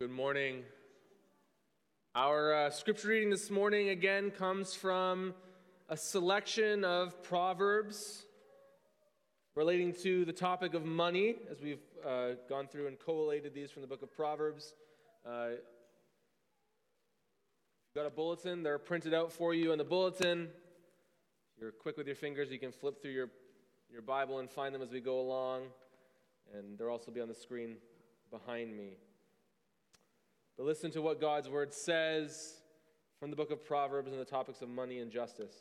Good morning. Our scripture reading this morning again comes from a selection of Proverbs relating to the topic of money, as we've gone through and collated these from the book of Proverbs. You've got a bulletin. They're printed out for you in the bulletin. If you're quick with your fingers, you can flip through your Bible and find them as we go along. And they'll also be on the screen behind me. But listen to what God's word says from the book of Proverbs on the topics of money and justice.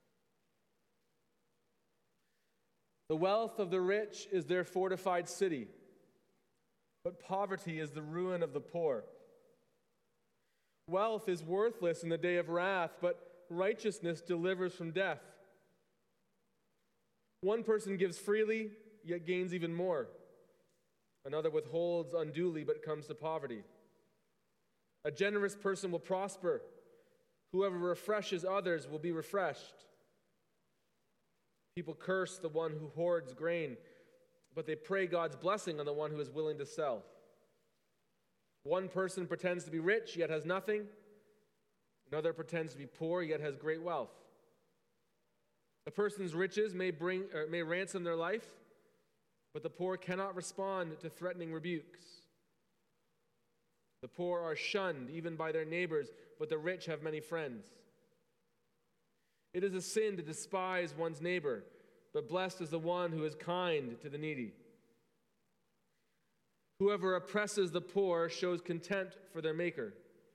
The wealth of the rich is their fortified city, but poverty is the ruin of the poor. Wealth is worthless in the day of wrath, but righteousness delivers from death. One person gives freely, yet gains even more. Another withholds unduly, but comes to poverty. A generous person will prosper. Whoever refreshes others will be refreshed. People curse the one who hoards grain, but they pray God's blessing on the one who is willing to sell. One person pretends to be rich, yet has nothing. Another pretends to be poor, yet has great wealth. A person's riches may ransom their life, but the poor cannot respond to threatening rebukes. The poor are shunned even by their neighbors, but the rich have many friends. It is a sin to despise one's neighbor, but blessed is the one who is kind to the needy. Whoever oppresses the poor shows contempt for their maker.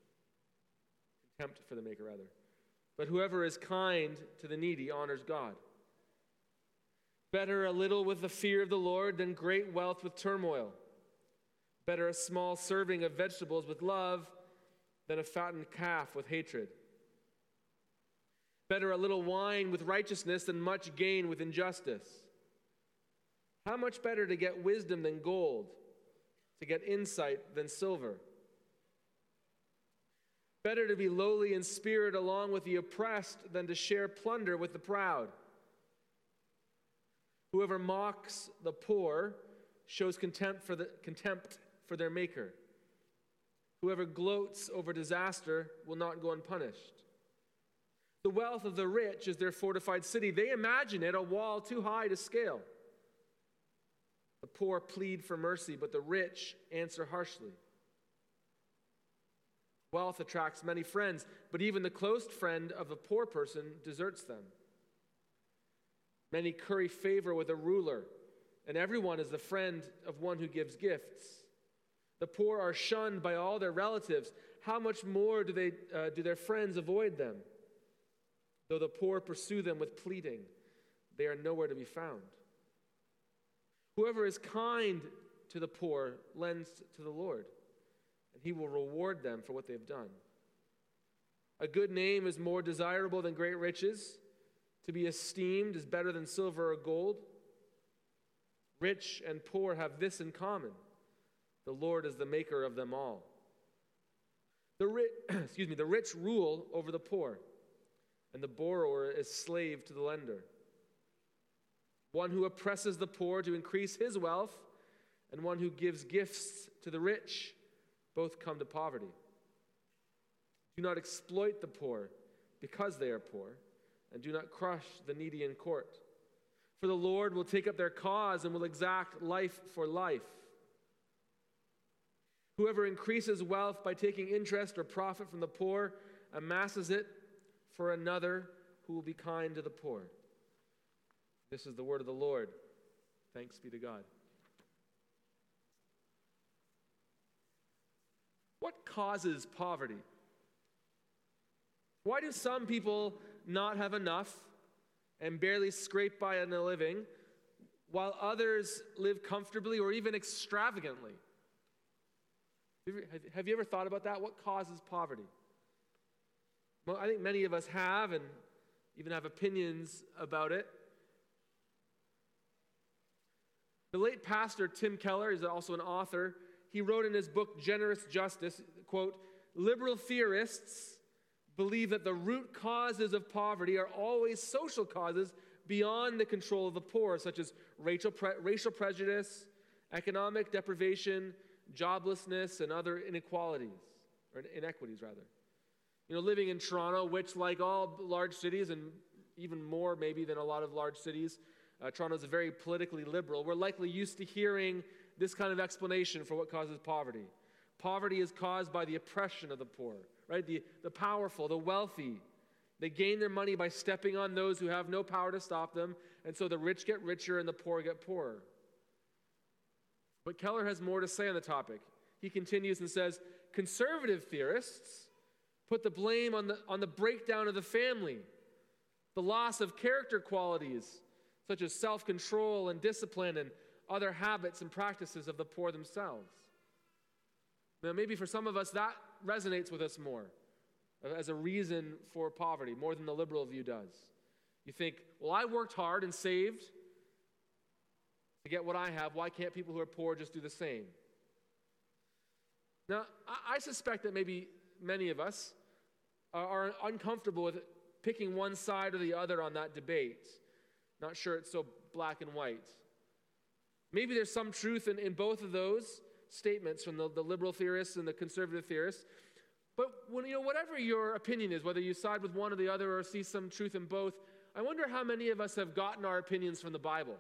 But whoever is kind to the needy honors God. Better a little with the fear of the Lord than great wealth with turmoil. Better a small serving of vegetables with love than a fattened calf with hatred. Better a little wine with righteousness than much gain with injustice. How much better to get wisdom than gold, to get insight than silver? Better to be lowly in spirit along with the oppressed than to share plunder with the proud. Whoever mocks the poor shows contempt for their maker. Whoever gloats over disaster will not go unpunished. The wealth of the rich is their fortified city. They imagine it a wall too high to scale. The poor plead for mercy, but the rich answer harshly. Wealth attracts many friends, but even the close friend of a poor person deserts them. Many curry favor with a ruler, and everyone is the friend of one who gives gifts. The poor are shunned by all their relatives. How much more do their friends avoid them? Though the poor pursue them with pleading, they are nowhere to be found. Whoever is kind to the poor lends to the Lord, and he will reward them for what they have done. A good name is more desirable than great riches. To be esteemed is better than silver or gold. Rich and poor have this in common: the Lord is the maker of them all. The rich rule over the poor, and the borrower is slave to the lender. One who oppresses the poor to increase his wealth, and one who gives gifts to the rich, both come to poverty. Do not exploit the poor because they are poor, and do not crush the needy in court. For the Lord will take up their cause and will exact life for life. Whoever increases wealth by taking interest or profit from the poor amasses it for another who will be kind to the poor. This is the word of the Lord. Thanks be to God. What causes poverty? Why do some people not have enough and barely scrape by on a living, while others live comfortably or even extravagantly? Have you ever thought about that? What causes poverty? Well, I think many of us have, and even have opinions about it. The late pastor Tim Keller is also an author. He wrote in his book, Generous Justice, quote, "Liberal theorists believe that the root causes of poverty are always social causes beyond the control of the poor, such as racial prejudice, economic deprivation, joblessness, and other inequalities, or inequities rather. Living in Toronto, which like all large cities, and even more maybe than a lot of large cities, Toronto is very politically liberal. We're likely used to hearing this kind of explanation for what causes poverty. Poverty is caused by the oppression of the poor, right? The powerful, the wealthy. They gain their money by stepping on those who have no power to stop them, and so the rich get richer and the poor get poorer. But Keller has more to say on the topic. He continues and says, conservative theorists put the blame on the breakdown of the family, the loss of character qualities such as self-control and discipline and other habits and practices of the poor themselves. Now, maybe for some of us that resonates with us more as a reason for poverty, more than the liberal view does. You think, well, I worked hard and saved to get what I have. Why can't people who are poor just do the same? Now, I suspect that maybe many of us are uncomfortable with picking one side or the other on that debate. Not sure it's so black and white. Maybe there's some truth in both of those statements from the liberal theorists and the conservative theorists. But whatever your opinion is, whether you side with one or the other or see some truth in both, I wonder how many of us have gotten our opinions from the Bible.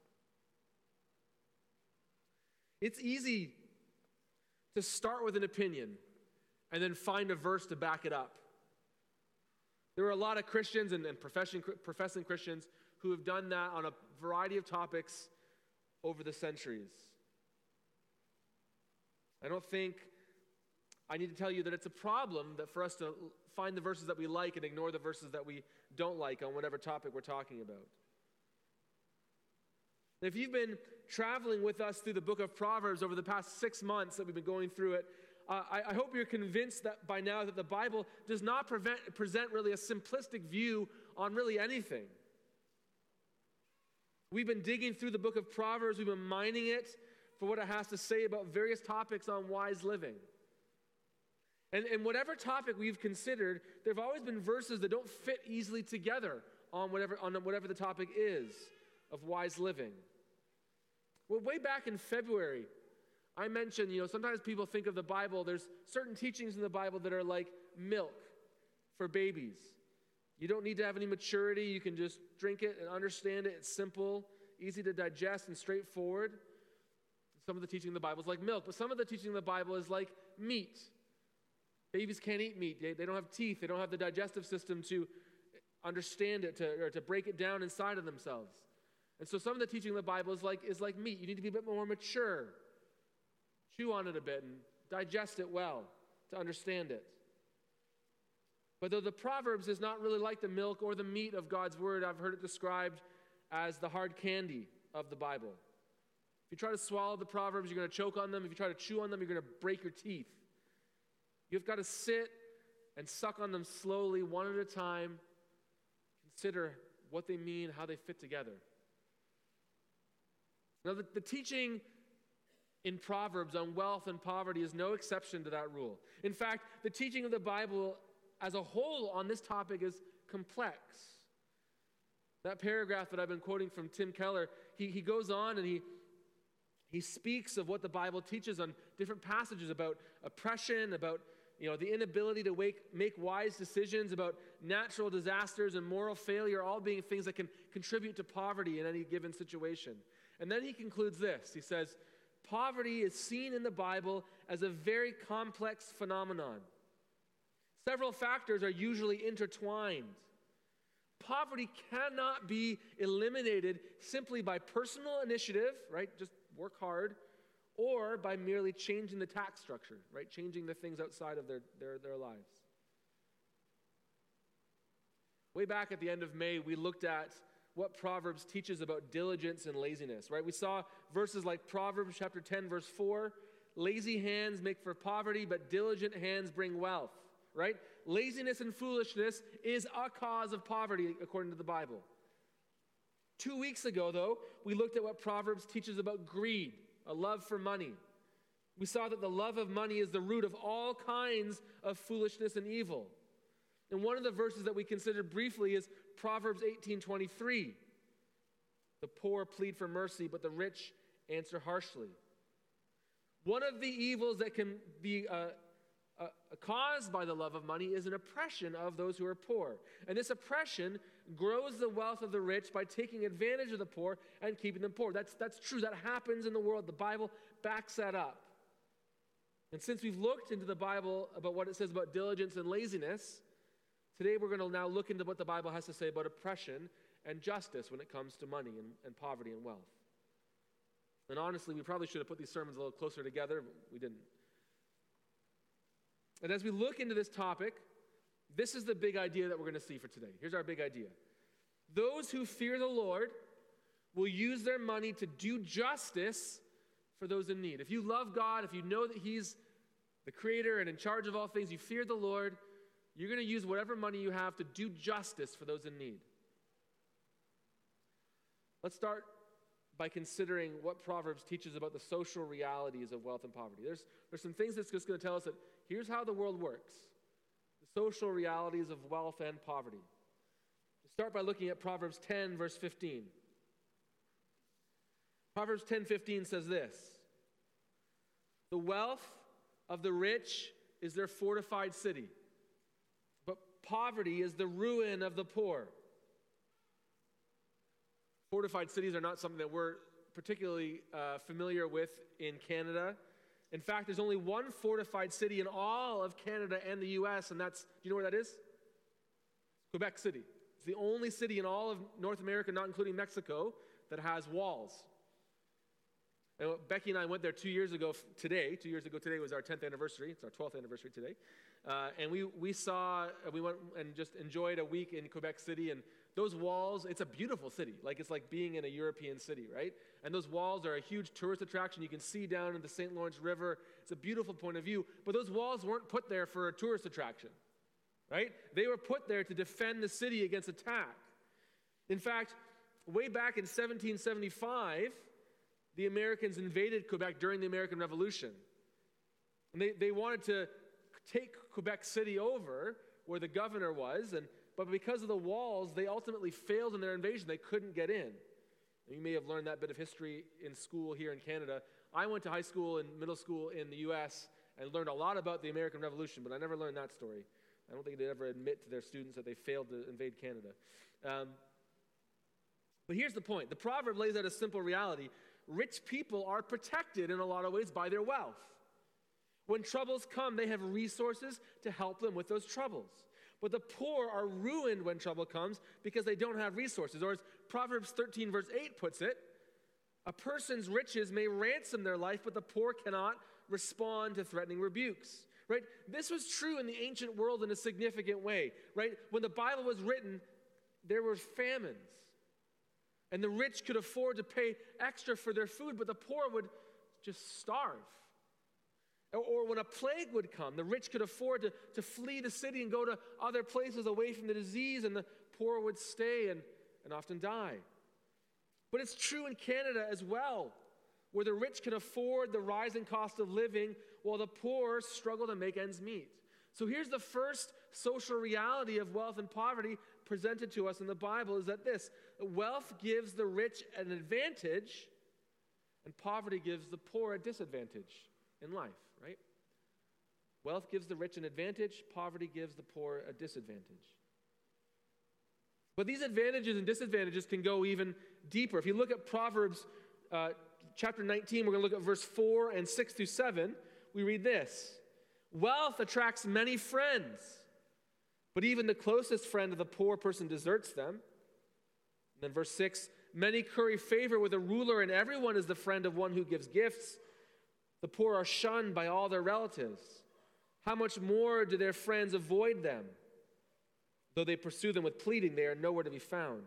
It's easy to start with an opinion and then find a verse to back it up. There are a lot of Christians and professing Christians who have done that on a variety of topics over the centuries. I don't think I need to tell you that it's a problem that for us to find the verses that we like and ignore the verses that we don't like on whatever topic we're talking about. If you've been traveling with us through the book of Proverbs over the past 6 months that we've been going through it, I hope you're convinced that by now that the Bible does not present really a simplistic view on really anything. We've been digging through the book of Proverbs. We've been mining it for what it has to say about various topics on wise living. And whatever topic we've considered, there have always been verses that don't fit easily together on whatever the topic is of wise living. Well, way back in February, I mentioned, sometimes people think of the Bible, there's certain teachings in the Bible that are like milk for babies. You don't need to have any maturity. You can just drink it and understand it. It's simple, easy to digest, and straightforward. Some of the teaching in the Bible is like milk, but some of the teaching in the Bible is like meat. Babies can't eat meat. They don't have teeth. They don't have the digestive system to understand it, or to break it down inside of themselves. And so some of the teaching in the Bible is like meat. You need to be a bit more mature. Chew on it a bit and digest it well to understand it. But though the Proverbs is not really like the milk or the meat of God's word, I've heard it described as the hard candy of the Bible. If you try to swallow the Proverbs, you're going to choke on them. If you try to chew on them, you're going to break your teeth. You've got to sit and suck on them slowly, one at a time. Consider what they mean, how they fit together. Now, the teaching in Proverbs on wealth and poverty is no exception to that rule. In fact, the teaching of the Bible as a whole on this topic is complex. That paragraph that I've been quoting from Tim Keller, he goes on and he speaks of what the Bible teaches on different passages about oppression, about the inability to make wise decisions, about natural disasters and moral failure, all being things that can contribute to poverty in any given situation. And then he concludes this. He says, poverty is seen in the Bible as a very complex phenomenon. Several factors are usually intertwined. Poverty cannot be eliminated simply by personal initiative, right? Just work hard, or by merely changing the tax structure, right? Changing the things outside of their lives. Way back at the end of May, we looked at what Proverbs teaches about diligence and laziness, right? We saw verses like Proverbs chapter 10, verse 4, lazy hands make for poverty, but diligent hands bring wealth, right? Laziness and foolishness is a cause of poverty according to the Bible. 2 weeks ago, though, we looked at what Proverbs teaches about greed, a love for money. We saw that the love of money is the root of all kinds of foolishness and evil. And one of the verses that we considered briefly is Proverbs 18:23. The poor plead for mercy, but the rich answer harshly. One of the evils that can be caused by the love of money is an oppression of those who are poor. And this oppression grows the wealth of the rich by taking advantage of the poor and keeping them poor. That's true. That happens in the world. The Bible backs that up. And since we've looked into the Bible about what it says about diligence and laziness, today we're going to now look into what the Bible has to say about oppression and justice when it comes to money and poverty and wealth. And honestly, we probably should have put these sermons a little closer together, but we didn't. And as we look into this topic, this is the big idea that we're going to see for today. Here's our big idea. Those who fear the Lord will use their money to do justice for those in need. If you love God, if you know that He's the creator and in charge of all things, you fear the Lord, you're going to use whatever money you have to do justice for those in need. Let's start by considering what Proverbs teaches about the social realities of wealth and poverty. There's some things that's just going to tell us that here's how the world works. The social realities of wealth and poverty. We'll start by looking at Proverbs 10, verse 15. Proverbs 10:15 says this: "The wealth of the rich is their fortified city, but poverty is the ruin of the poor." Fortified cities are not something that we're particularly familiar with in Canada. In fact, there's only one fortified city in all of Canada and the U.S., and that's, do you know where that is? Quebec City. It's the only city in all of North America, not including Mexico, that has walls. And Becky and I went there 2 years ago today. 2 years ago today was our 10th anniversary. It's our 12th anniversary today. And we went and just enjoyed a week in Quebec City, and those walls, it's a beautiful city. It's like being in a European city, right? And those walls are a huge tourist attraction. You can see down in the St. Lawrence River. It's a beautiful point of view. But those walls weren't put there for a tourist attraction, right? They were put there to defend the city against attack. In fact, way back in 1775, the Americans invaded Quebec during the American Revolution. And they wanted to take Quebec City over, where the governor was, but because of the walls, they ultimately failed in their invasion. They couldn't get in. And you may have learned that bit of history in school here in Canada. I went to high school and middle school in the U.S. and learned a lot about the American Revolution, but I never learned that story. I don't think they'd ever admit to their students that they failed to invade Canada. But here's the point. The proverb lays out a simple reality. Rich people are protected in a lot of ways by their wealth. When troubles come, they have resources to help them with those troubles. But the poor are ruined when trouble comes because they don't have resources. Or as Proverbs 13, verse 8 puts it, a person's riches may ransom their life, but the poor cannot respond to threatening rebukes. Right? This was true in the ancient world in a significant way. Right? When the Bible was written, there were famines. And the rich could afford to pay extra for their food, but the poor would just starve. Or when a plague would come, the rich could afford to flee the city and go to other places away from the disease, and the poor would stay and often die. But it's true in Canada as well, where the rich can afford the rising cost of living while the poor struggle to make ends meet. So here's the first social reality of wealth and poverty presented to us in the Bible, is that this: wealth gives the rich an advantage, and poverty gives the poor a disadvantage in life, right? Wealth gives the rich an advantage, poverty gives the poor a disadvantage. But these advantages and disadvantages can go even deeper. If you look at Proverbs chapter 19, we're going to look at verse 4 and 6 through 7. We read this: "Wealth attracts many friends, but even the closest friend of the poor person deserts them." And then verse 6, "Many curry favor with a ruler, and everyone is the friend of one who gives gifts. The poor are shunned by all their relatives. How much more do their friends avoid them? Though they pursue them with pleading, they are nowhere to be found."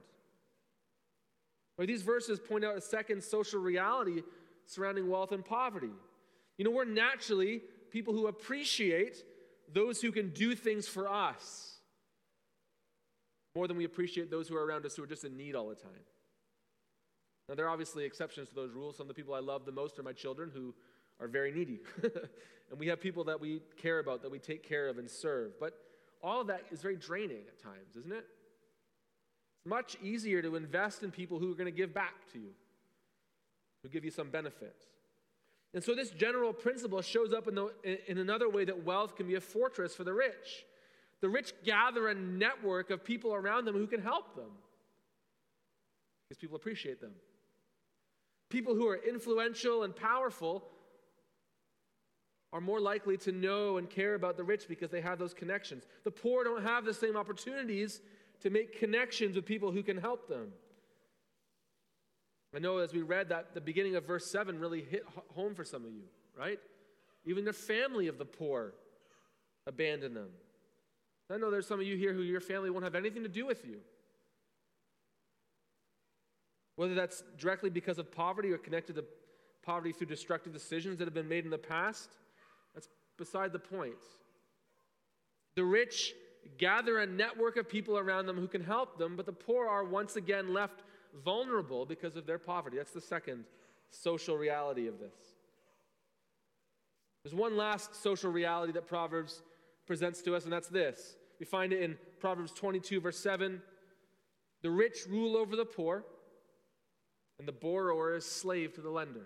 Well, these verses point out a second social reality surrounding wealth and poverty. You know, we're naturally people who appreciate those who can do things for us more than we appreciate those who are around us who are just in need all the time. Now, there are obviously exceptions to those rules. Some of the people I love the most are my children, who are very needy. And we have people that we care about, that we take care of and serve. But all of that is very draining at times, isn't it? It's much easier to invest in people who are going to give back to you, who give you some benefit. And so this general principle shows up in another way that wealth can be a fortress for the rich. The rich gather a network of people around them who can help them because people appreciate them. People who are influential and powerful are more likely to know and care about the rich because they have those connections. The poor don't have the same opportunities to make connections with people who can help them. I know as we read that, the beginning of verse 7 really hit home for some of you, right? Even the family of the poor abandoned them. I know there's some of you here who your family won't have anything to do with you. Whether that's directly because of poverty or connected to poverty through destructive decisions that have been made in the past, that's beside the point. The rich gather a network of people around them who can help them, but the poor are once again left vulnerable because of their poverty. That's the second social reality of this. There's one last social reality that Proverbs presents to us, and that's this. We find it in Proverbs 22, verse 7. The rich rule over the poor, and the borrower is slave to the lender.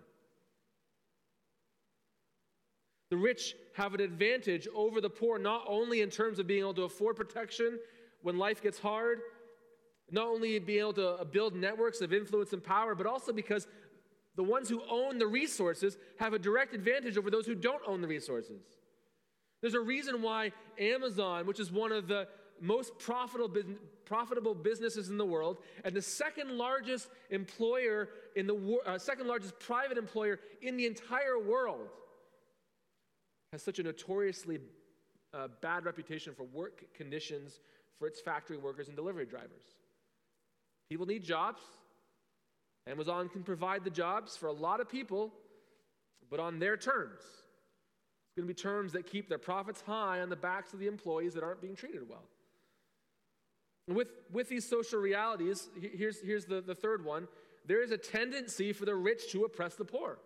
The rich have an advantage over the poor, not only in terms of being able to afford protection when life gets hard, not only being able to build networks of influence and power, but also because the ones who own the resources have a direct advantage over those who don't own the resources. There's a reason why Amazon, which is one of the most profitable businesses in the world, and the second largest employer in the second largest private employer in the entire world, has such a notoriously bad reputation for work conditions for its factory workers and delivery drivers. People need jobs. Amazon can provide the jobs for a lot of people, but on their terms. It's going to be terms that keep their profits high on the backs of the employees that aren't being treated well. And with these social realities, here's the third one. There is a tendency for the rich to oppress the poor.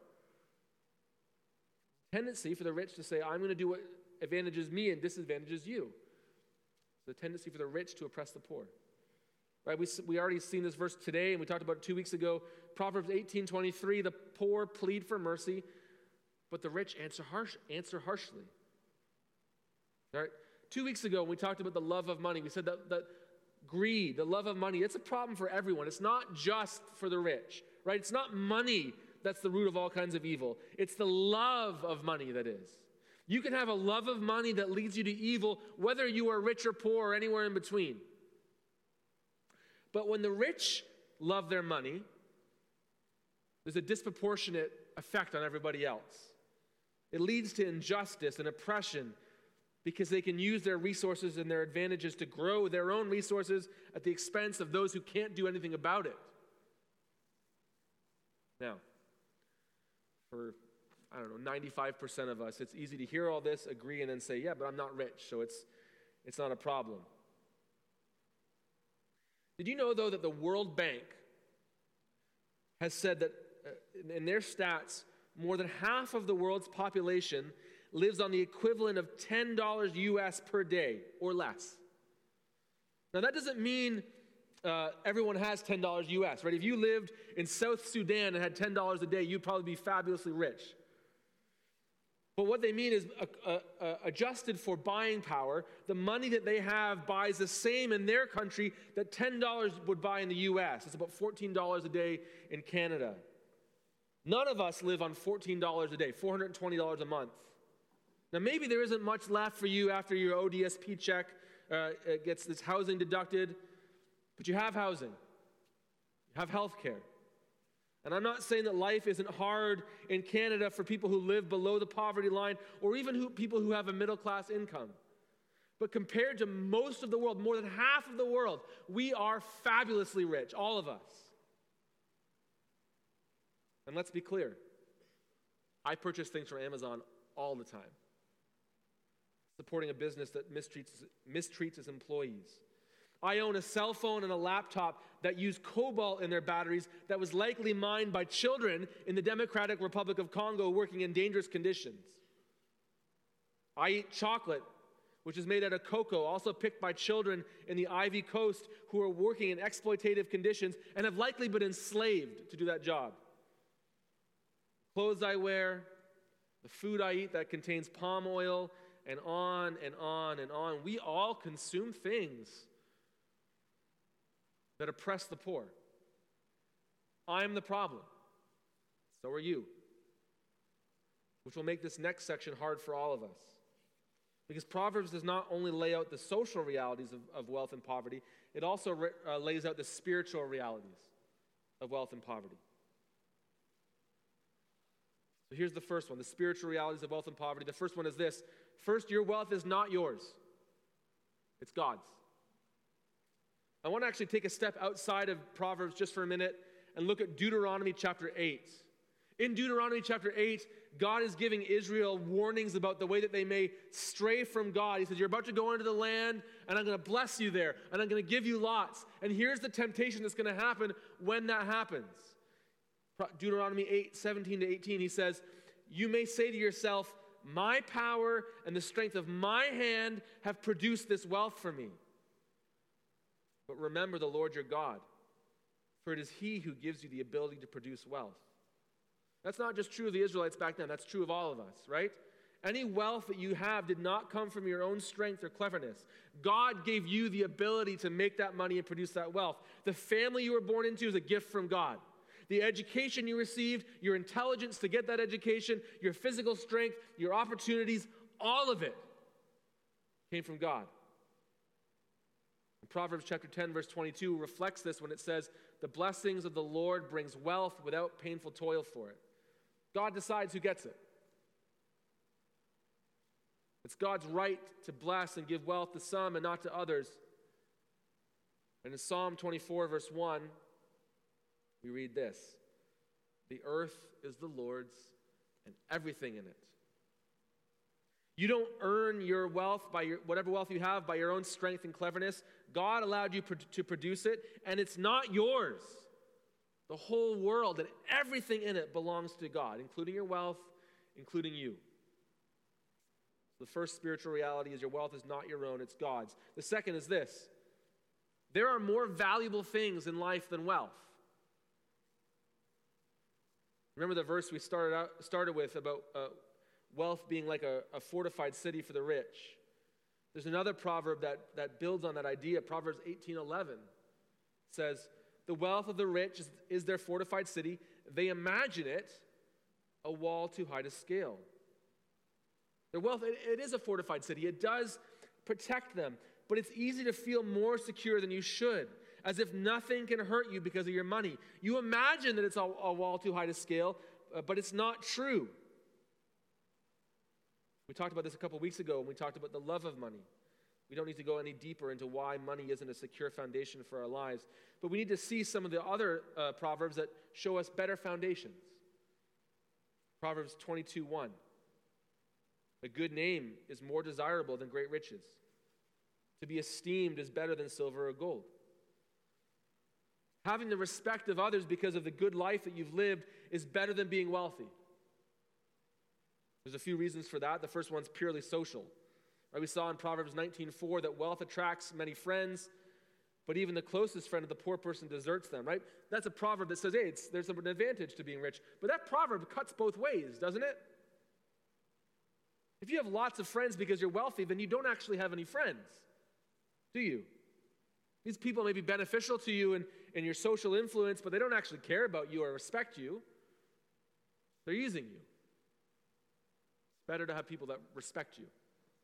Tendency for the rich to say, I'm going to do what advantages me and disadvantages you. The tendency for the rich to oppress the poor. Right? We already seen this verse today, and we talked about it 2 weeks ago. Proverbs 18:23, the poor plead for mercy, but the rich answer harshly. All right? 2 weeks ago, when we talked about the love of money, we said that greed, the love of money, it's a problem for everyone. It's not just for the rich, right? It's not money that's the root of all kinds of evil. It's the love of money that is. You can have a love of money that leads you to evil, whether you are rich or poor or anywhere in between. But when the rich love their money, there's a disproportionate effect on everybody else. It leads to injustice and oppression because they can use their resources and their advantages to grow their own resources at the expense of those who can't do anything about it. Now, for, 95% of us, it's easy to hear all this, agree, and then say, yeah, but I'm not rich, so it's not a problem. Did you know, though, that the World Bank has said that in their stats, more than half of the world's population lives on the equivalent of $10 US per day or less? Now, that doesn't mean everyone has $10 US, right? If you lived in South Sudan and had $10 a day, you'd probably be fabulously rich. But what they mean is adjusted for buying power, the money that they have buys the same in their country that $10 would buy in the US. It's about $14 a day in Canada. None of us live on $14 a day, $420 a month. Now, maybe there isn't much left for you after your ODSP check gets this housing deducted, but you have housing. You have health care. And I'm not saying that life isn't hard in Canada for people who live below the poverty line or even people who have a middle-class income. But compared to most of the world, more than half of the world, we are fabulously rich, all of us. And let's be clear. I purchase things from Amazon all the time, supporting a business that mistreats its employees. I own a cell phone and a laptop that use cobalt in their batteries that was likely mined by children in the Democratic Republic of Congo working in dangerous conditions. I eat chocolate, which is made out of cocoa, also picked by children in the Ivory Coast who are working in exploitative conditions and have likely been enslaved to do that job. Clothes I wear, The food I eat that contains palm oil, and on and on and on. We all consume things that oppress the poor. I'm the problem. So are you. Which will make this next section hard for all of us. Because Proverbs does not only lay out the social realities of wealth and poverty, it also lays out the spiritual realities of wealth and poverty. So here's the first one, the spiritual realities of wealth and poverty. The first one is this. First, your wealth is not yours. It's God's. I want to actually take a step outside of Proverbs just for a minute and look at Deuteronomy chapter 8. In Deuteronomy chapter 8, God is giving Israel warnings about the way that they may stray from God. He says, you're about to go into the land, and I'm going to bless you there, and I'm going to give you lots. And here's the temptation that's going to happen when that happens. Deuteronomy 8, 17 to 18, he says, you may say to yourself, my power and the strength of my hand have produced this wealth for me. But remember the Lord your God, for it is he who gives you the ability to produce wealth. That's not just true of the Israelites back then. That's true of all of us, right? Any wealth that you have did not come from your own strength or cleverness. God gave you the ability to make that money and produce that wealth. The family you were born into is a gift from God. The education you received, your intelligence to get that education, your physical strength, your opportunities, all of it came from God. Proverbs chapter 10, verse 22 reflects this when it says, the blessings of the Lord brings wealth without painful toil for it. God decides who gets it. It's God's right to bless and give wealth to some and not to others. And in Psalm 24, verse 1, we read this, the earth is the Lord's and everything in it. You don't earn your wealth by whatever wealth you have by your own strength and cleverness. God allowed you to produce it, and it's not yours. The whole world and everything in it belongs to God, including your wealth, including you. The first spiritual reality is your wealth is not your own, it's God's. The second is this. There are more valuable things in life than wealth. Remember the verse we started with about wealth being like a fortified city for the rich. There's another proverb that builds on that idea. Proverbs 18:11 says, the wealth of the rich is their fortified city. They imagine it a wall too high to scale. Their wealth, it is a fortified city. It does protect them, but it's easy to feel more secure than you should, as if nothing can hurt you because of your money. You imagine that it's a wall too high to scale, but it's not true. We talked about this a couple weeks ago when we talked about the love of money. We don't need to go any deeper into why money isn't a secure foundation for our lives. But we need to see some of the other proverbs that show us better foundations. Proverbs 22:1. A good name is more desirable than great riches. To be esteemed is better than silver or gold. Having the respect of others because of the good life that you've lived is better than being wealthy. There's a few reasons for that. The first one's purely social. Right, we saw in Proverbs 19:4 that wealth attracts many friends, but even the closest friend of the poor person deserts them, right? That's a proverb that says, hey, there's an advantage to being rich. But that proverb cuts both ways, doesn't it? If you have lots of friends because you're wealthy, then you don't actually have any friends, do you? These people may be beneficial to you in your social influence, but they don't actually care about you or respect you. They're using you. It's better to have people that respect you.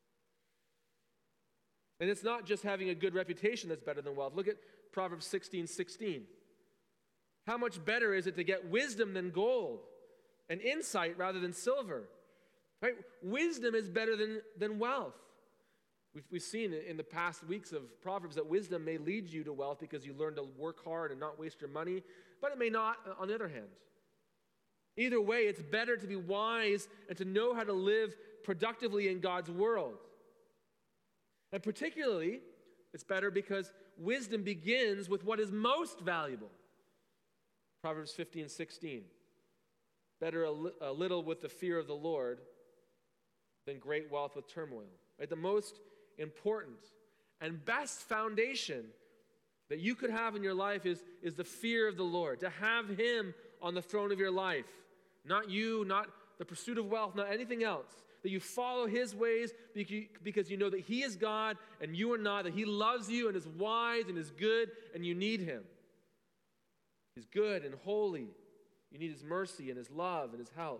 And it's not just having a good reputation that's better than wealth. Look at Proverbs 16:16. How much better is it to get wisdom than gold, and insight rather than silver? Right? Wisdom is better than wealth. We've seen in the past weeks of Proverbs that wisdom may lead you to wealth because you learn to work hard and not waste your money, but it may not on the other hand. Either way, it's better to be wise and to know how to live productively in God's world. And particularly, it's better because wisdom begins with what is most valuable. Proverbs 15:16. Better a little with the fear of the Lord than great wealth with turmoil. Right? The most important and best foundation that you could have in your life is the fear of the Lord. To have Him on the throne of your life. Not you, not the pursuit of wealth, not anything else. That you follow his ways because you know that he is God and you are not, that he loves you and is wise and is good and you need him. He's good and holy. You need his mercy and his love and his help.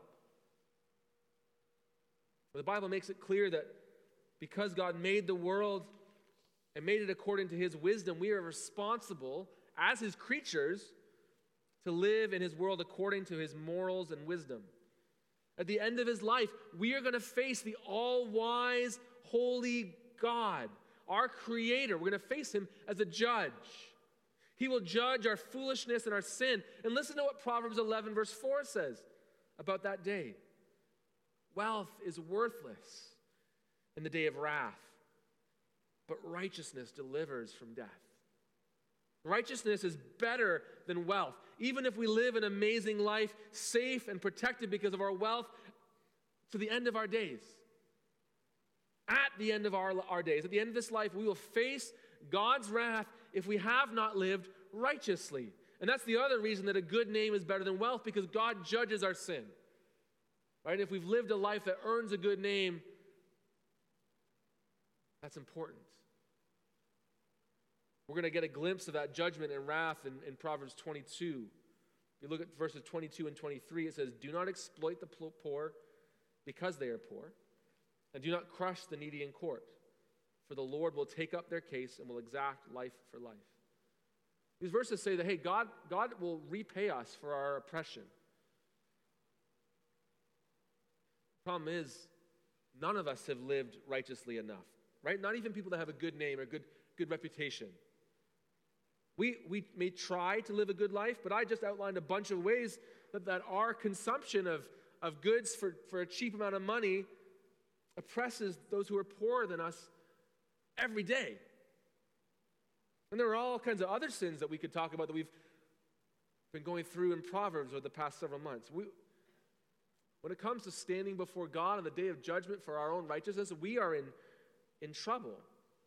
But the Bible makes it clear that because God made the world and made it according to his wisdom, we are responsible as his creatures to live in his world according to his morals and wisdom. At the end of his life, we are going to face the all-wise, holy God, our creator. We're going to face him as a judge. He will judge our foolishness and our sin. And listen to what Proverbs 11 verse 4 says about that day. Wealth is worthless in the day of wrath, but righteousness delivers from death. Righteousness is better than wealth. Even if we live an amazing life, safe and protected because of our wealth, to the end of our days. At the end of our days, at the end of this life, we will face God's wrath if we have not lived righteously. And that's the other reason that a good name is better than wealth, because God judges our sin. Right? If we've lived a life that earns a good name, that's important. We're going to get a glimpse of that judgment and wrath in Proverbs 22. If you look at verses 22 and 23, it says, "Do not exploit the poor because they are poor, and do not crush the needy in court, for the Lord will take up their case and will exact life for life." These verses say that, hey, God will repay us for our oppression. The problem is, none of us have lived righteously enough, right? Not even people that have a good name or good reputation. We may try to live a good life, but I just outlined a bunch of ways that our consumption of goods for a cheap amount of money oppresses those who are poorer than us every day. And there are all kinds of other sins that we could talk about that we've been going through in Proverbs over the past several months. When it comes to standing before God on the day of judgment for our own righteousness, we are in trouble.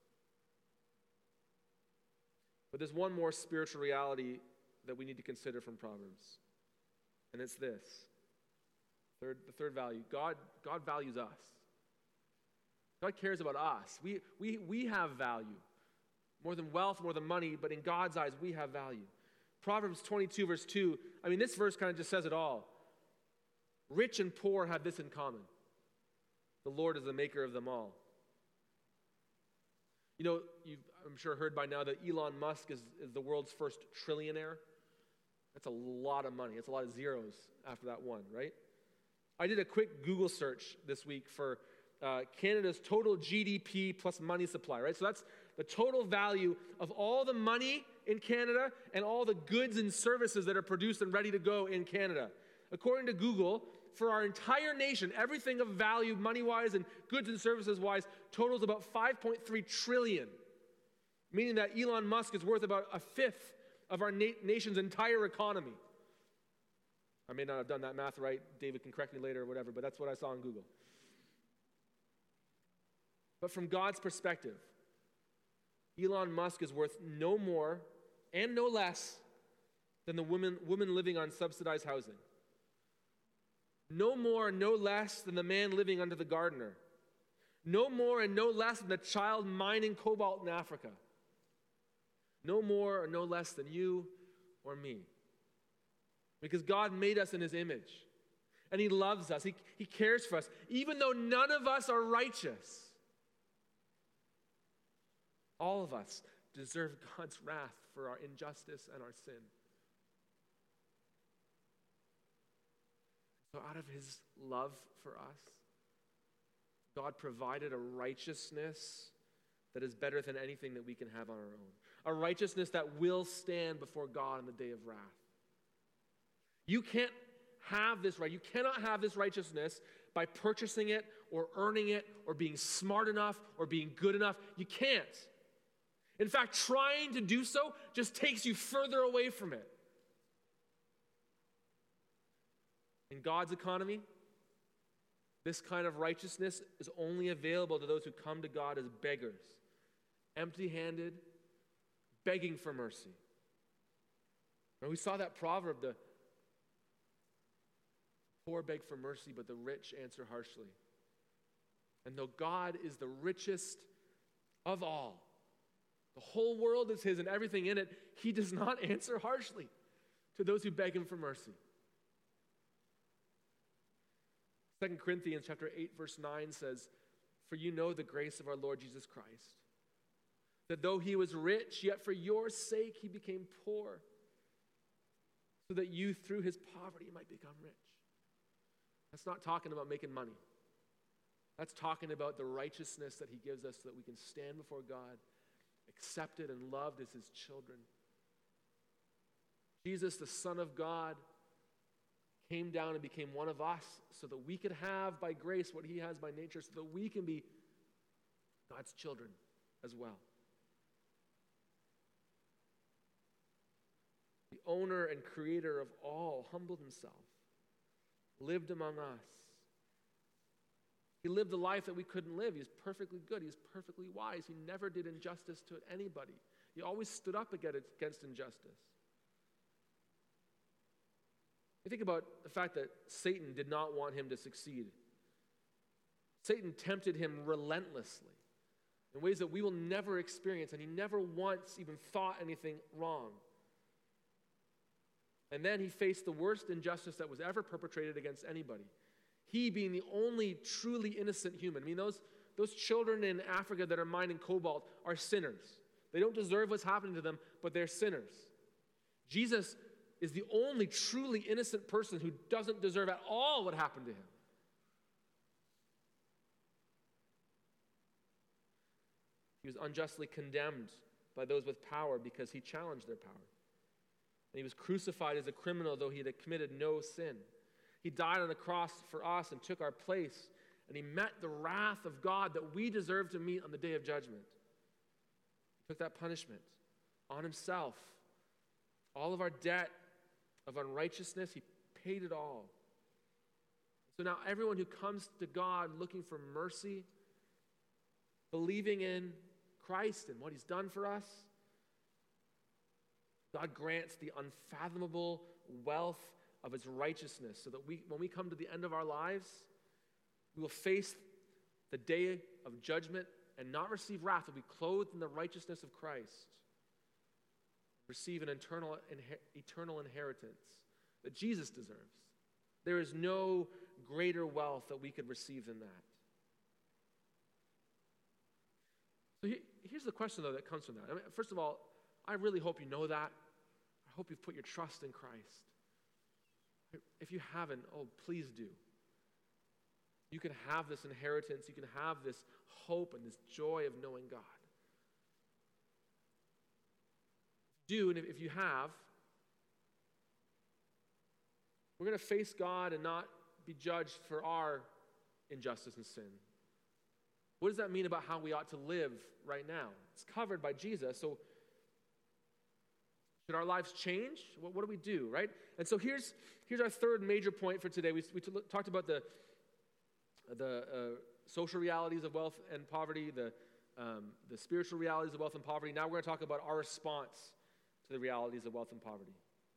But there's one more spiritual reality that we need to consider from Proverbs. And it's this. The third value. God values us. God cares about us. We have value. More than wealth, more than money, but in God's eyes, we have value. Proverbs 22, verse 2, this verse kind of just says it all. Rich and poor have this in common. The Lord is the maker of them all. You know, you've, I'm sure, heard by now that Elon Musk is the world's first trillionaire. That's a lot of money. It's a lot of zeros after that one, right? I did a quick Google search this week for Canada's total GDP plus money supply, right? So that's the total value of all the money in Canada and all the goods and services that are produced and ready to go in Canada. According to Google, for our entire nation, everything of value, money-wise and goods and services-wise, totals about $5.3 trillion, meaning that Elon Musk is worth about a fifth of our nation's entire economy. I may not have done that math right. David can correct me later or whatever, but that's what I saw on Google. But from God's perspective, Elon Musk is worth no more and no less than the woman living on subsidized housing. No more and no less than the man living under the gardener. No more and no less than the child mining cobalt in Africa. No more or no less than you or me. Because God made us in his image. And he loves us. He cares for us. Even though none of us are righteous, all of us deserve God's wrath for our injustice and our sin. So out of his love for us, God provided a righteousness that is better than anything that we can have on our own. A righteousness that will stand before God on the day of wrath. You can't have this right. You cannot have this righteousness by purchasing it or earning it or being smart enough or being good enough. You can't. In fact, trying to do so just takes you further away from it. In God's economy, this kind of righteousness is only available to those who come to God as beggars, empty-handed, begging for mercy. And we saw that proverb, the Poor beg for mercy, but the rich answer harshly. And though God is the richest of all, the whole world is his and everything in it, he does not answer harshly to those who beg him for mercy. 2 Corinthians chapter 8, verse 9 says, "For you know the grace of our Lord Jesus Christ, that though he was rich, yet for your sake he became poor, so that you through his poverty might become rich." That's not talking about making money. That's talking about the righteousness that he gives us so that we can stand before God, accepted and loved as his children. Jesus, the Son of God, came down and became one of us so that we could have by grace what he has by nature, so that we can be God's children as well. The owner and creator of all humbled himself, lived among us. He lived a life that we couldn't live. He was perfectly good. He was perfectly wise. He never did injustice to anybody. He always stood up against injustice. You think about the fact that Satan did not want him to succeed. Satan tempted him relentlessly in ways that we will never experience, and he never once even thought anything wrong. And then he faced the worst injustice that was ever perpetrated against anybody. He being the only truly innocent human. I mean, those children in Africa that are mining cobalt are sinners. They don't deserve what's happening to them, but they're sinners. Jesus is the only truly innocent person who doesn't deserve at all what happened to him. He was unjustly condemned by those with power because he challenged their power. And he was crucified as a criminal, though he had committed no sin. He died on the cross for us and took our place, and he met the wrath of God that we deserve to meet on the day of judgment. He took that punishment on himself. All of our debt of unrighteousness, he paid it all. So now everyone who comes to God looking for mercy, believing in Christ and what he's done for us, God grants the unfathomable wealth of his righteousness so that when we come to the end of our lives, we will face the day of judgment and not receive wrath. We'll be clothed in the righteousness of Christ, receive an eternal inheritance that Jesus deserves. There is no greater wealth that we could receive than that. So here's the question, though, that comes from that. I mean, first of all, I really hope you know that. I hope you've put your trust in Christ. If you haven't, please do. You can have this inheritance. You can have this hope and this joy of knowing God. Do, and if you have, we're going to face God and not be judged for our injustice and sin. What does that mean about how we ought to live right now? It's covered by Jesus. So should our lives change? What do we do, right? And so here's our third major point for today. We talked about the social realities of wealth and poverty, the spiritual realities of wealth and poverty. Now we're going to talk about our response to the realities of wealth and poverty.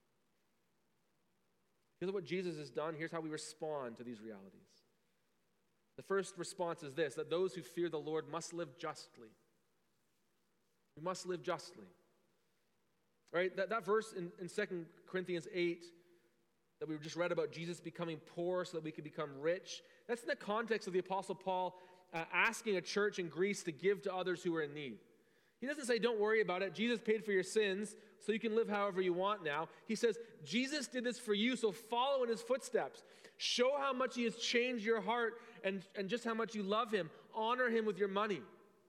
Here's what Jesus has done. Here's how we respond to these realities. The first response is this, that those who fear the Lord must live justly. We must live justly. Right? That verse in 2 Corinthians 8 that we just read about Jesus becoming poor so that we could become rich, that's in the context of the Apostle Paul asking a church in Greece to give to others who are in need. He doesn't say, don't worry about it. Jesus paid for your sins, so you can live however you want now. He says, Jesus did this for you, so follow in his footsteps. Show how much he has changed your heart and just how much you love him. Honor him with your money.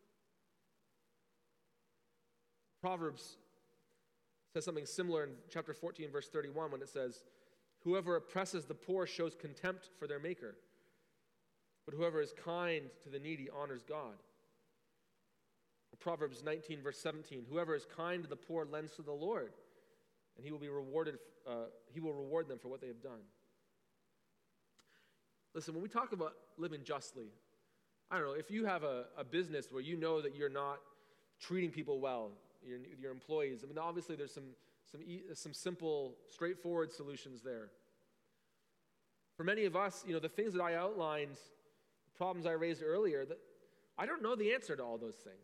Proverbs says something similar in chapter 14, verse 31, when it says, whoever oppresses the poor shows contempt for their maker, but whoever is kind to the needy honors God. Proverbs 19, verse 17, whoever is kind to the poor lends to the Lord, and he will reward them for what they have done. Listen, when we talk about living justly, I don't know, if you have a business where you know that you're not treating people well, your employees, I mean, obviously there's some simple, straightforward solutions there. For many of us, the things that I outlined, the problems I raised earlier, that I don't know the answer to all those things.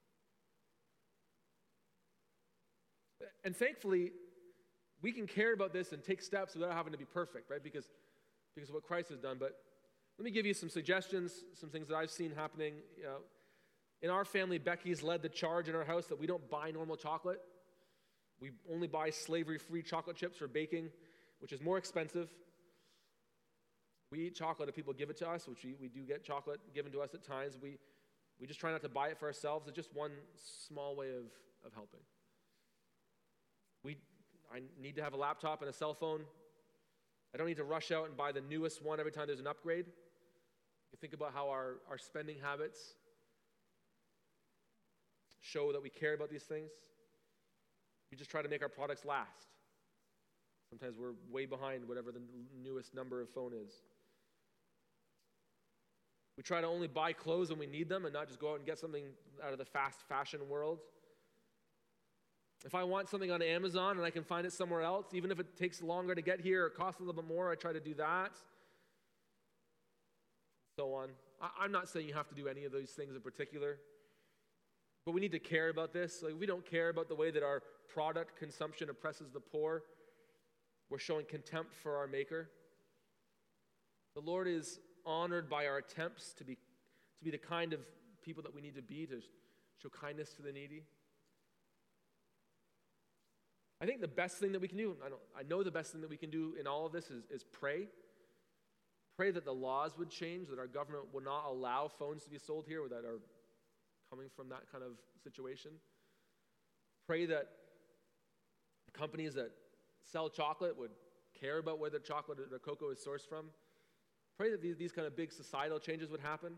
And thankfully, we can care about this and take steps without having to be perfect, right? Because of what Christ has done. But let me give you some suggestions, some things that I've seen happening. In our family, Becky's led the charge in our house that we don't buy normal chocolate. We only buy slavery-free chocolate chips for baking, which is more expensive. We eat chocolate if people give it to us, which we do get chocolate given to us at times. We just try not to buy it for ourselves. It's just one small way of helping. I need to have a laptop and a cell phone. I don't need to rush out and buy the newest one every time there's an upgrade. You think about how our spending habits show that we care about these things. We just try to make our products last. Sometimes we're way behind whatever the newest number of phone is. We try to only buy clothes when we need them and not just go out and get something out of the fast fashion world. If I want something on Amazon and I can find it somewhere else, even if it takes longer to get here or costs a little bit more, I try to do that. So on. I'm not saying you have to do any of those things in particular, but we need to care about this. Like, we don't care about the way that our product consumption oppresses the poor. We're showing contempt for our Maker. The Lord is honored by our attempts to be the kind of people that we need to be, to show kindness to the needy. I think the best thing that we can do, I know the best thing that we can do in all of this is pray. Pray that the laws would change, that our government would not allow phones to be sold here that are coming from that kind of situation. Pray that companies that sell chocolate would care about where the chocolate or the cocoa is sourced from. Pray that these kind of big societal changes would happen.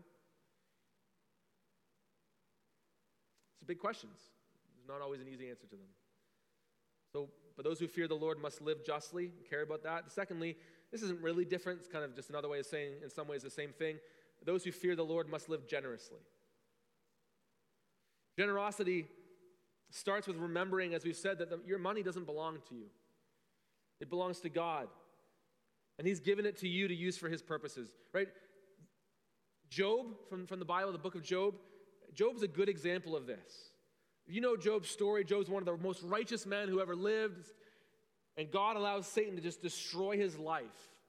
It's big questions. There's not always an easy answer to them. But those who fear the Lord must live justly, care about that. Secondly, this isn't really different. It's kind of just another way of saying, in some ways, the same thing. Those who fear the Lord must live generously. Generosity starts with remembering, as we've said, that your money doesn't belong to you. It belongs to God. And He's given it to you to use for His purposes, right? Job, from the Bible, the book of Job, Job's a good example of this. If you know Job's story, Job's one of the most righteous men who ever lived, and God allows Satan to just destroy his life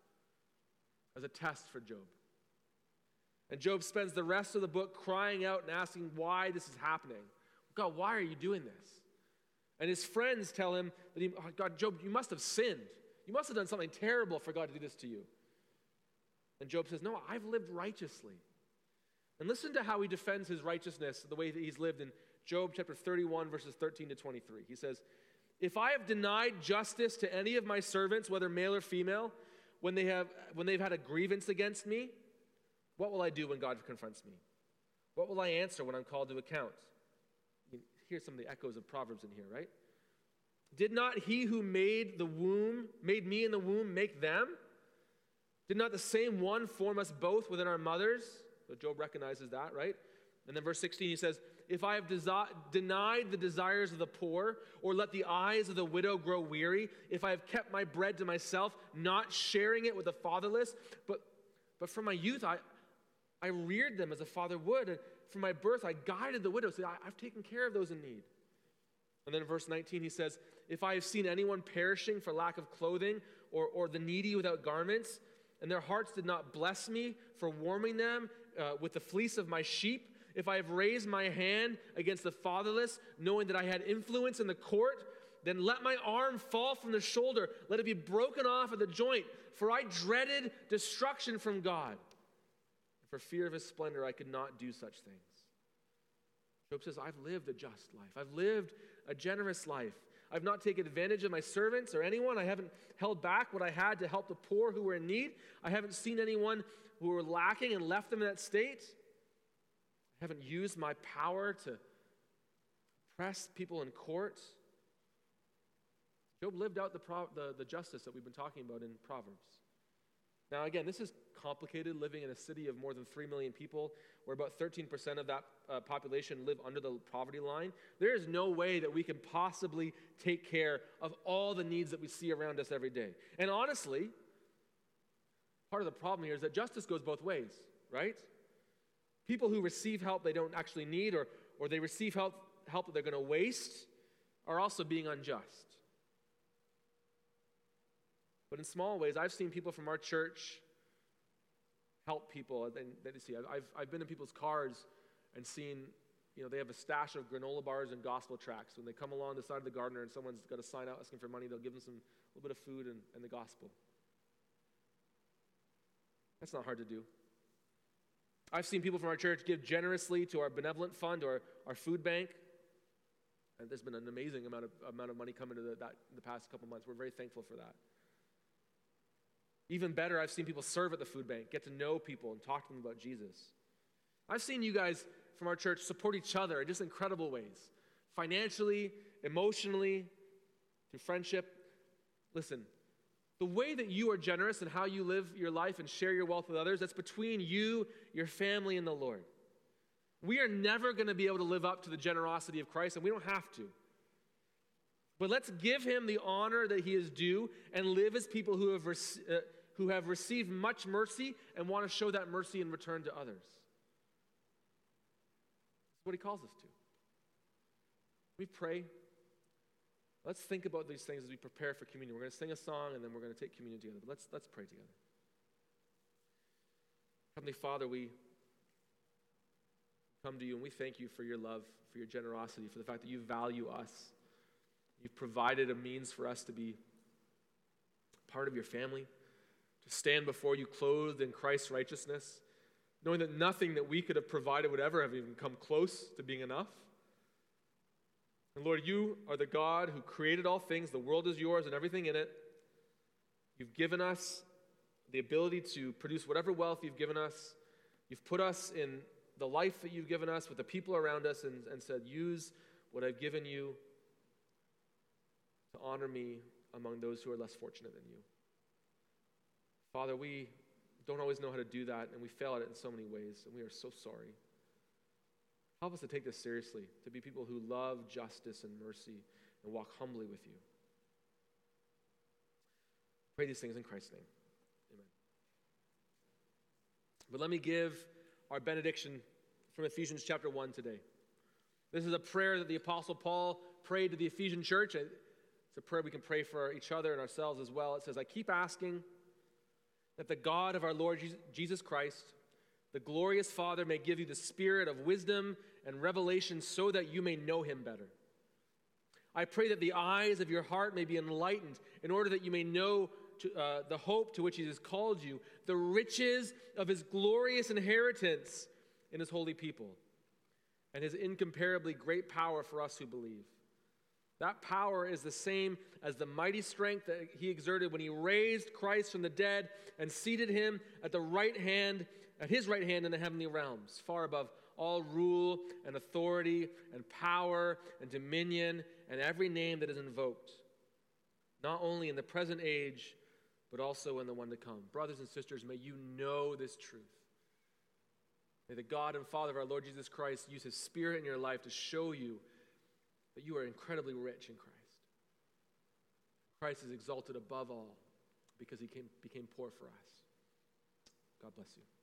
as a test for Job. And Job spends the rest of the book crying out and asking why this is happening. God, why are you doing this? And his friends tell him that God, Job, you must have sinned. You must have done something terrible for God to do this to you. And Job says, no, I've lived righteously. And listen to how he defends his righteousness, the way that he's lived in Job chapter 31, verses 13 to 23. He says, if I have denied justice to any of my servants, whether male or female, when they've had a grievance against me, what will I do when God confronts me? What will I answer when I'm called to account? You can hear some of the echoes of Proverbs in here, right? Did not he who made me in the womb, make them? Did not the same one form us both within our mothers? So Job recognizes that, right? And then verse 16, he says, if I have denied the desires of the poor, or let the eyes of the widow grow weary, if I have kept my bread to myself, not sharing it with the fatherless, but from my youth I reared them as a father would, and from my birth I guided the widow. So I've taken care of those in need. And then in verse 19 he says, if I have seen anyone perishing for lack of clothing, or the needy without garments, and their hearts did not bless me for warming them with the fleece of my sheep, if I have raised my hand against the fatherless, knowing that I had influence in the court, then let my arm fall from the shoulder, let it be broken off at the joint, for I dreaded destruction from God. For fear of His splendor, I could not do such things. Job says, I've lived a just life. I've lived a generous life. I've not taken advantage of my servants or anyone. I haven't held back what I had to help the poor who were in need. I haven't seen anyone who were lacking and left them in that state. I haven't used my power to oppress people in court. Job lived out the justice that we've been talking about in Proverbs. Now, again, this is complicated, living in a city of more than 3 million people, where about 13% of that population live under the poverty line. There is no way that we can possibly take care of all the needs that we see around us every day. And honestly, Part of the problem here is that justice goes both ways, right? People who receive help they don't actually need, or they receive help that they're going to waste, are also being unjust. But in small ways, I've seen people from our church help people. I've been in people's cars and seen, they have a stash of granola bars and gospel tracts. When they come along the side of the gardener and someone's got a sign out asking for money, they'll give them a little bit of food and the gospel. That's not hard to do. I've seen people from our church give generously to our benevolent fund or our food bank. And there's been an amazing amount of money coming to that in the past couple months. We're very thankful for that. Even better, I've seen people serve at the food bank, get to know people and talk to them about Jesus. I've seen you guys from our church support each other in just incredible ways. Financially, emotionally, through friendship. Listen, the way that you are generous and how you live your life and share your wealth with others, that's between you, your family, and the Lord. We are never going to be able to live up to the generosity of Christ, and we don't have to. But let's give him the honor that he is due and live as people who have received much mercy and want to show that mercy in return to others. That's what he calls us to. We pray. Let's think about these things as we prepare for communion. We're going to sing a song and then we're going to take communion together. But let's pray together. Heavenly Father, we come to you and we thank you for your love, for your generosity, for the fact that you value us. You've provided a means for us to be part of your family, to stand before you clothed in Christ's righteousness, knowing that nothing that we could have provided would ever have even come close to being enough. And Lord, you are the God who created all things. The world is yours and everything in it. You've given us the ability to produce whatever wealth you've given us. You've put us in the life that you've given us with the people around us and said, use what I've given you to honor me among those who are less fortunate than you. Father, we don't always know how to do that, and we fail at it in so many ways, and we are so sorry. Help us to take this seriously, to be people who love justice and mercy and walk humbly with you. Pray these things in Christ's name. Amen. But let me give our benediction from Ephesians chapter 1 today. This is a prayer that the Apostle Paul prayed to the Ephesian church. It's a prayer we can pray for each other and ourselves as well. It says, I keep asking that the God of our Lord Jesus Christ, the glorious Father, may give you the spirit of wisdom and revelation so that you may know him better. I pray that the eyes of your heart may be enlightened in order that you may know the hope to which he has called you, the riches of his glorious inheritance in his holy people, and his incomparably great power for us who believe. That power is the same as the mighty strength that he exerted when he raised Christ from the dead and seated him at his right hand in the heavenly realms, far above all rule and authority and power and dominion and every name that is invoked, not only in the present age, but also in the one to come. Brothers and sisters, may you know this truth. May the God and Father of our Lord Jesus Christ use his Spirit in your life to show you that you are incredibly rich in Christ. Christ is exalted above all because he became poor for us. God bless you.